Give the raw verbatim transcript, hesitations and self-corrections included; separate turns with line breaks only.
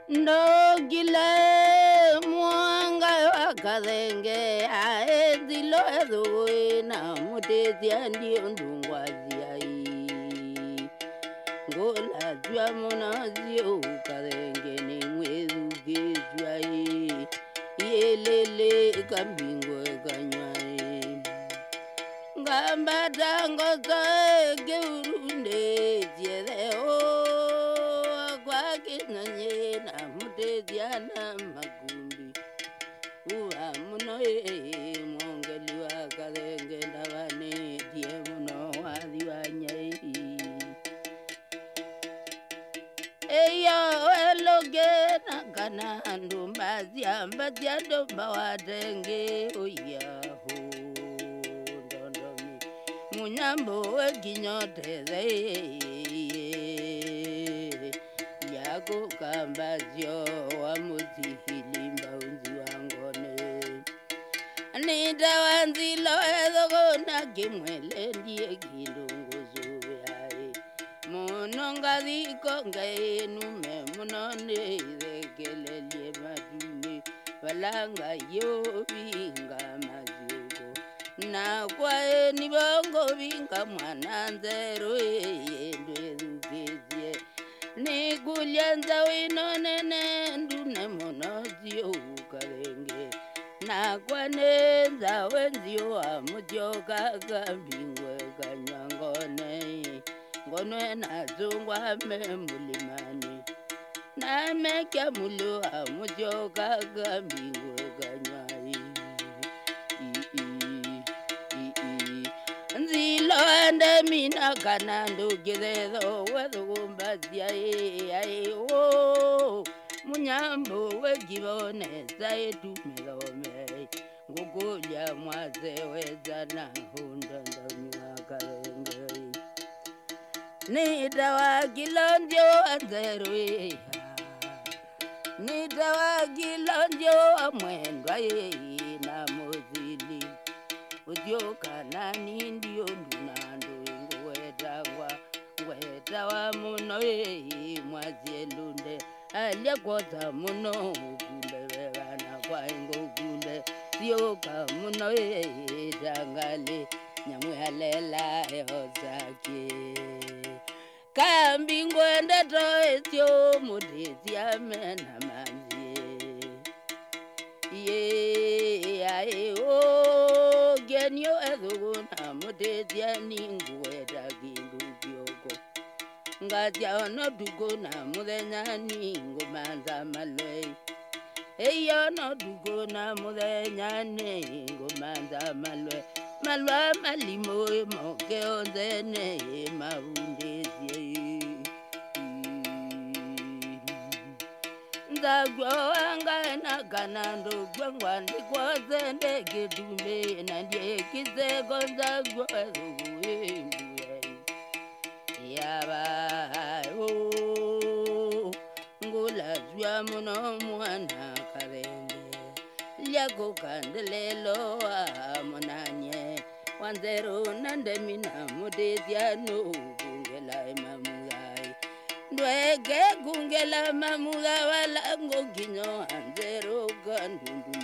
Ndogile mwanga wakadenge aezilo ezoena mutezi andio ndungwazi ai ngola jua monazio kadenge ni mwezu gejua ai yelele kambingo kanyai ngamba tango sa geurunde jedeo kwa kinanye na mutediana magumbi uwa muno e mongeli wa kadenge ndavane die muno wadiwanyai eyo eloge na kana ndumbazi ambazi ndomba wadenge oyaho ndondomi munyambo weginyoteze yako kambazio wa mutihilimba unzi wangone nida wanzilo ezogo na kimwele ndiye kindunguzu yae munonga ziko ngae nume munone izekelelye maduni walanga yo binga mazugo na kwae ni bongo binga mwananzero yendwe zugezie ni gulyanza winonene ndune monozio ukalenge na kwanenza wenzio amutyoka kambingwe kanyangone ngonwe nazungwa memulimani na mekya mulu amutyoka kambingwe kanyai nzilo ande mina kanando gezezo wezugumbazia ai o munyambo wegibone zaitu melome ngugulya mwaze wezana hunda ndamwa kalenge nitawa kilonjo anzerwe nitawa kilonjo amwendwa ye na mozili udyoka nani ndio ndunando ngwetagwa ngwetawa muno ye mwazielunde alyakoza muno ugunde bana kwa ngogunde dyoka muno ye dangale nyamwalela yozake kambi ngwende toetyo mudezi amena manzie ye ai o genyo ezuguna mudezi aningueta gindu gyoko ngatya ono dugona mudenyani ngomanza malwe eyo no dugona mudenyani ngomanza malwe malwa malimo moke onzene mabundezi ndagwa angana kanando gwangwa ndikwaze ndegedume nandie kizego ndagwa zuwe yaba o ngula jwa muno mwana kalenge lyako kandelelo amonanye wanzero nandemina mudediano gungela mamugai ndwege gungela mamuga wala ngoginyo anzero gandundu